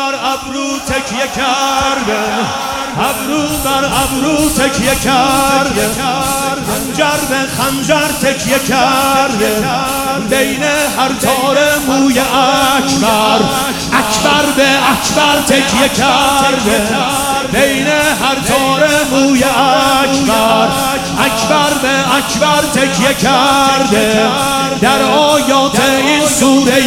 بر ابرو تکیه کرده، ابرو بر ابرو تکیه کرده، خنجر به خنجر تکیه کرده، بین هر تار موی اکبر، اکبر به اکبر تکیه کرده، بین هر تار موی اکبر، اکبر به اکبر تکیه کرده. در آیات این سوره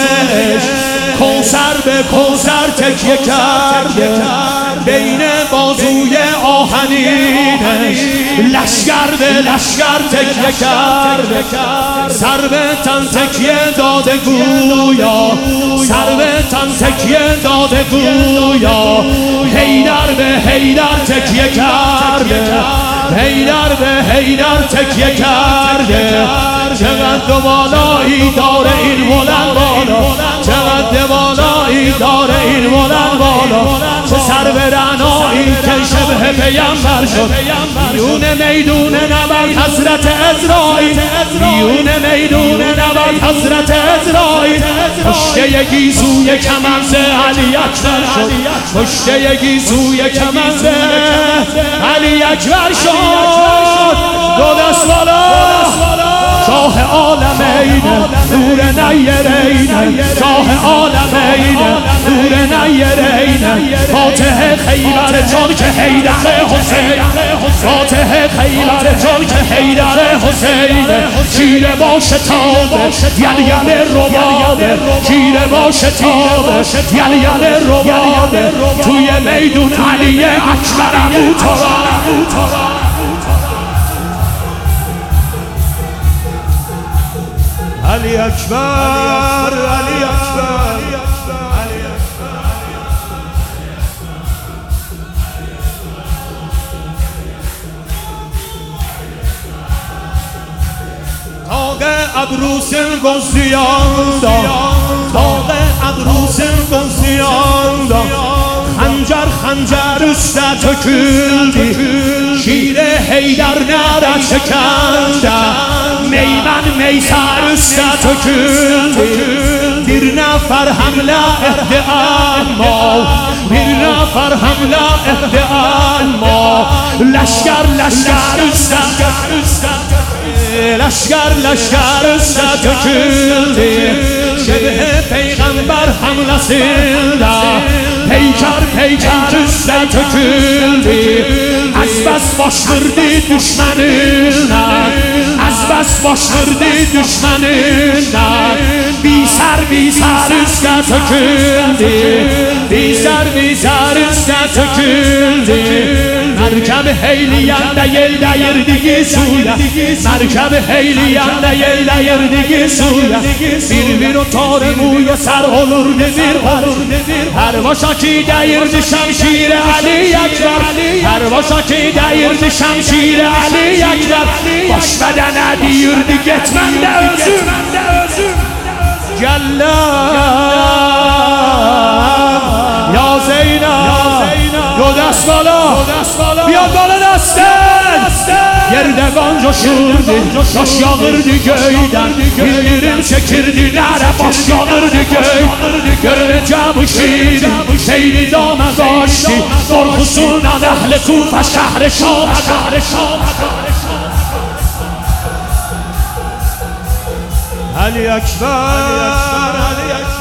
کوثر به کوثر تکیه کرده، بین بازوی آهنینش لشگر به لشگر تکیه کرده، سر به تن تکیه داده گویا، سر به تن تکیه داده گویا، حیدر به حیدر تکیه کرده، حیدر به حیدر تکیه کرده. چقدر بالایی داره این بلند بالا، چقدر بالایی داره این بلند بالا، چه سر به رعنایی که شبه پیمبر شد، میون میدون نبرد حضرت عزراییل، میون میدون نبرد حضرت عزراییل، پشته گیسوی کمند علی اکبر شد، پشته گیسوی کمند علی اکبر شد. دو دست بالا شاه عالمین نور نیرین، شاه عالمین نور نیرین، فاتح خیبر جان که حیدر حسین، فاتح خیبر جان که حیدر حسین، شیر با شتاب یل رباب، شیر با شتاب یل رباب، توی میدون علی اکبر ابوطالب. علی اکبر، علی اکبر، تاق ابروسم گزیاندا، تاق ابروسم گزیاندا، خنجر خنجر استا تکلدی، شیر حیدر نره شکنده، میمن میسر استا تکلدی، bir نفر حمله اهده اما، bir نفر حمله اهده اما، لشگر لشگر استا، لشگر لشگر استا تکلدی، شبه پیغمبر حمله سنده، پیکر پیکر استا تکلدی، از بس باش کردی دشمنینم، از بس باش کردی دشمنینم، بی سر بی سر استا تکلدی، بی سر بی سر استا تکلدی. مرکب حیلیم دیر دیر دیگی سویا، مرکب حیلیم دیر دیر دیگی سویا، bir o tar موی سر olurdu bir her başa ki değirdi şemşire Ali Ekber, her başa ki değirdi şemşire Ali Ekber, baş bedene deyirdi getmen de özüm, Gellem ya Zeynep, yo dest bala, bia bala desten, yerde kan coşurdu, yaş yağırdı göyden, güllerim çekirdi nere baş yanırdı göy, görüneceğim ışıydı, seyri dame daştı, korkusundan ehl-i Kufe şehri Şam. Ali Ekber, Ali Ekber.